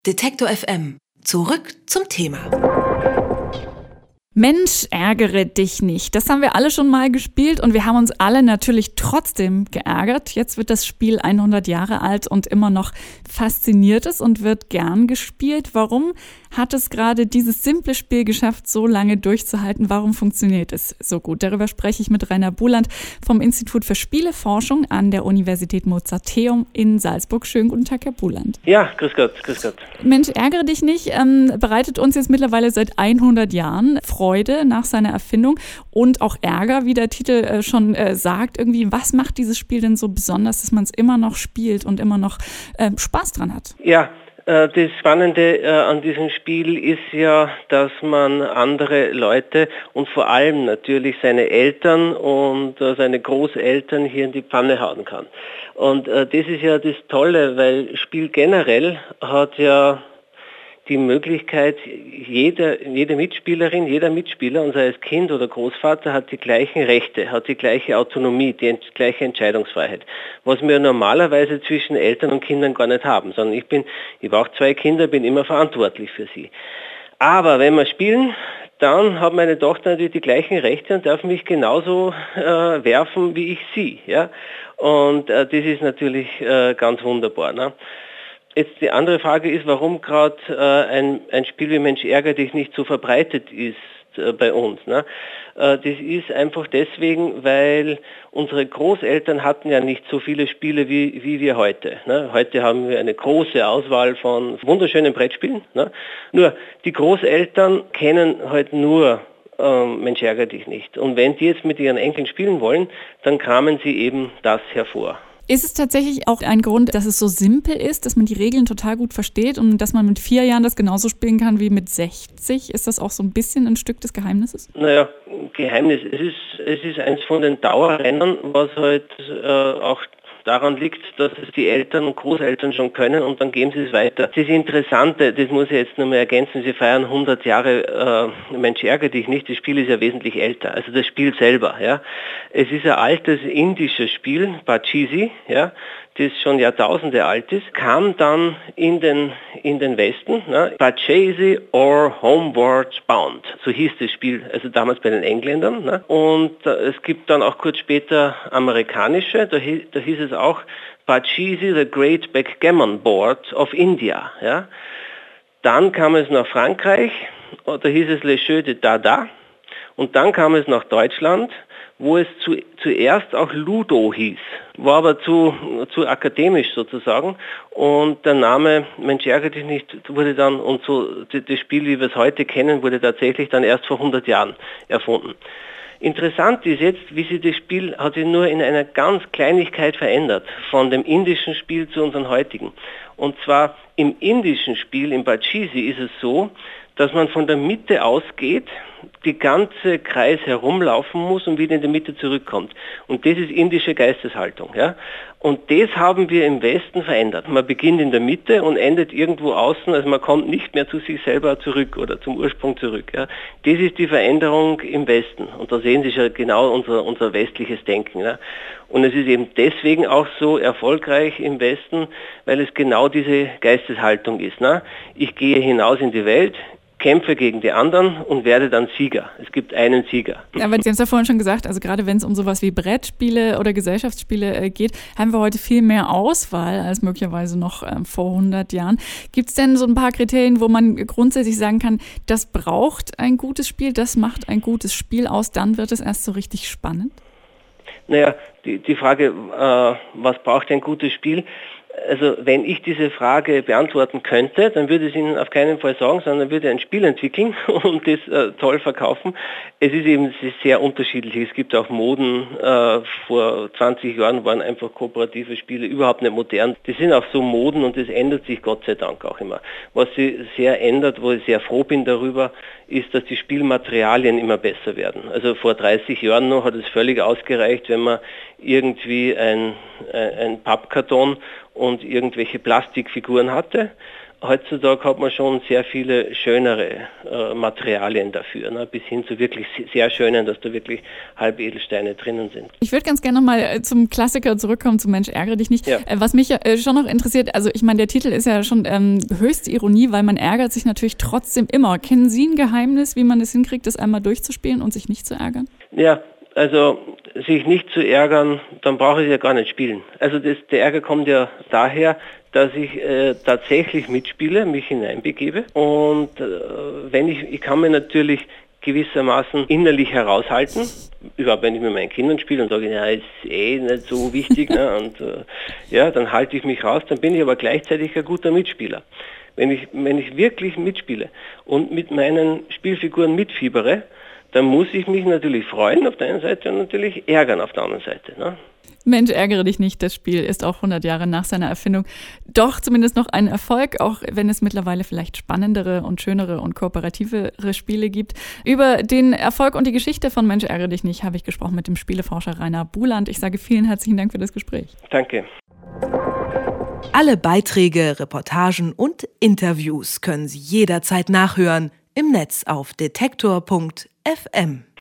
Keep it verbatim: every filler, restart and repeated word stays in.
Detektor F M. Zurück zum Thema. Mensch, ärgere dich nicht. Das haben wir alle schon mal gespielt und wir haben uns alle natürlich trotzdem geärgert. Jetzt wird das Spiel hundert Jahre alt und immer noch fasziniert es und wird gern gespielt. Warum hat es gerade dieses simple Spiel geschafft, so lange durchzuhalten? Warum funktioniert es so gut? Darüber spreche ich mit Rainer Buland vom Institut für Spieleforschung an der Universität Mozarteum in Salzburg. Schönen guten Tag, Herr Buland. Ja, grüß Gott, grüß Gott. Mensch, ärgere dich nicht, ähm, bereitet uns jetzt mittlerweile seit hundert Jahren Freude nach seiner Erfindung und auch Ärger, wie der Titel äh, schon äh, sagt. Irgendwie, was macht dieses Spiel denn so besonders, dass man es immer noch spielt und immer noch äh, Spaß dran hat? Ja, äh, das Spannende äh, an diesem Spiel ist ja, dass man andere Leute und vor allem natürlich seine Eltern und äh, seine Großeltern hier in die Pfanne hauen kann. Und äh, das ist ja das Tolle, weil Spiel generell hat ja die Möglichkeit, jede, jede Mitspielerin, jeder Mitspieler, und sei es Kind oder Großvater, hat die gleichen Rechte, hat die gleiche Autonomie, die ent- gleiche Entscheidungsfreiheit. Was wir normalerweise zwischen Eltern und Kindern gar nicht haben, sondern ich bin, ich habe auch zwei Kinder, bin immer verantwortlich für sie. Aber wenn wir spielen, dann hat meine Tochter natürlich die gleichen Rechte und darf mich genauso äh, werfen wie ich sie. Ja? Und äh, das ist natürlich äh, ganz wunderbar. Ne? Jetzt die andere Frage ist, warum gerade äh, ein, ein Spiel wie Mensch, ärgere dich nicht so verbreitet ist äh, bei uns. Ne? Äh, das ist einfach deswegen, weil unsere Großeltern hatten ja nicht so viele Spiele wie, wie wir heute. Ne? Heute haben wir eine große Auswahl von wunderschönen Brettspielen. Ne? Nur die Großeltern kennen halt nur ähm, Mensch, ärgere dich nicht. Und wenn die jetzt mit ihren Enkeln spielen wollen, dann kramen sie eben das hervor. Ist es tatsächlich auch ein Grund, dass es so simpel ist, dass man die Regeln total gut versteht und dass man mit vier Jahren das genauso spielen kann wie mit sechzig? Ist das auch so ein bisschen ein Stück des Geheimnisses? Naja, Geheimnis. Es ist, es ist eins von den Dauerrennern, was halt äh, auch daran liegt, dass es die Eltern und Großeltern schon können und dann geben sie es weiter. Das Interessante, das muss ich jetzt nochmal ergänzen, sie feiern hundert Jahre äh, Mensch, ärgere dich nicht, das Spiel ist ja wesentlich älter, also das Spiel selber. Ja. Es ist ein altes indisches Spiel, Pachisi, ja, das schon Jahrtausende alt ist, kam dann in den, in den Westen, ne, Pachisi or Homeward Bound, so hieß das Spiel, also damals bei den Engländern. Ne, und äh, es gibt dann auch kurz später amerikanische, da, da hieß es auch Pachisi, the Great Backgammon Board of India. Ja. Dann kam es nach Frankreich, da hieß es Le Jeu de Dada, und dann kam es nach Deutschland, wo es zu, zuerst auch Ludo hieß, war aber zu, zu akademisch sozusagen und der Name Mensch, ärgere dich nicht wurde dann, und so das Spiel, wie wir es heute kennen, wurde tatsächlich dann erst vor hundert Jahren erfunden. Interessant ist jetzt, wie sich das Spiel hat sich nur in einer ganz Kleinigkeit verändert, von dem indischen Spiel zu unserem heutigen. Und zwar im indischen Spiel, im Pachisi, ist es so, dass man von der Mitte ausgeht, die ganze Kreis herumlaufen muss und wieder in die Mitte zurückkommt. Und das ist indische Geisteshaltung. Ja? Und das haben wir im Westen verändert. Man beginnt in der Mitte und endet irgendwo außen, also man kommt nicht mehr zu sich selber zurück oder zum Ursprung zurück. Ja? Das ist die Veränderung im Westen. Und da sehen Sie schon genau unser, unser westliches Denken. Ja? Und es ist eben deswegen auch so erfolgreich im Westen, weil es genau diese Geisteshaltung ist. Ne? Ich gehe hinaus in die Welt, kämpfe gegen die anderen und werde dann Sieger. Es gibt einen Sieger. Aber Sie haben es ja vorhin schon gesagt, also gerade wenn es um sowas wie Brettspiele oder Gesellschaftsspiele äh, geht, haben wir heute viel mehr Auswahl als möglicherweise noch äh, vor hundert Jahren. Gibt es denn so ein paar Kriterien, wo man grundsätzlich sagen kann, das braucht ein gutes Spiel, das macht ein gutes Spiel aus, dann wird es erst so richtig spannend? Naja, die, die Frage, äh, was braucht ein gutes Spiel? Also wenn ich diese Frage beantworten könnte, dann würde ich Ihnen auf keinen Fall sagen, sondern würde ein Spiel entwickeln und das äh, toll verkaufen. Es ist eben sehr unterschiedlich. Es gibt auch Moden. Äh, vor zwanzig Jahren waren einfach kooperative Spiele überhaupt nicht modern. Das sind auch so Moden und das ändert sich Gott sei Dank auch immer. Was sich sehr ändert, wo ich sehr froh bin darüber, ist, dass die Spielmaterialien immer besser werden. Also vor dreißig Jahren noch hat es völlig ausgereicht, wenn man irgendwie ein, ein Pappkarton und irgendwelche Plastikfiguren hatte. heutzutage hat man schon sehr viele schönere äh, Materialien dafür, ne? Bis hin zu wirklich sehr schönen, dass da wirklich Halbedelsteine drinnen sind. Ich würde ganz gerne nochmal zum Klassiker zurückkommen, zum Mensch, ärgere dich nicht. Ja. Was mich äh, schon noch interessiert, also ich meine, der Titel ist ja schon ähm, höchste Ironie, weil man ärgert sich natürlich trotzdem immer. Kennen Sie ein Geheimnis, wie man es hinkriegt, das einmal durchzuspielen und sich nicht zu ärgern? Ja, also sich nicht zu ärgern, dann brauche ich ja gar nicht spielen. Also das, der Ärger kommt ja daher, dass ich äh, tatsächlich mitspiele, mich hineinbegebe und äh, wenn ich, ich kann mir natürlich gewissermaßen innerlich heraushalten, überhaupt wenn ich mit meinen Kindern spiele und sage, ja, ist eh nicht so wichtig, ne? Und äh, ja, dann halte ich mich raus, dann bin ich aber gleichzeitig ein guter Mitspieler. Wenn ich, wenn ich wirklich mitspiele und mit meinen Spielfiguren mitfiebere, dann muss ich mich natürlich freuen auf der einen Seite und natürlich ärgern auf der anderen Seite. Ne? Mensch, ärgere dich nicht, das Spiel ist auch hundert Jahre nach seiner Erfindung doch zumindest noch ein Erfolg, auch wenn es mittlerweile vielleicht spannendere und schönere und kooperativere Spiele gibt. Über den Erfolg und die Geschichte von Mensch, ärgere dich nicht habe ich gesprochen mit dem Spieleforscher Rainer Buland. Ich sage vielen herzlichen Dank für das Gespräch. Danke. Alle Beiträge, Reportagen und Interviews können Sie jederzeit nachhören im Netz auf detektor punkt f m.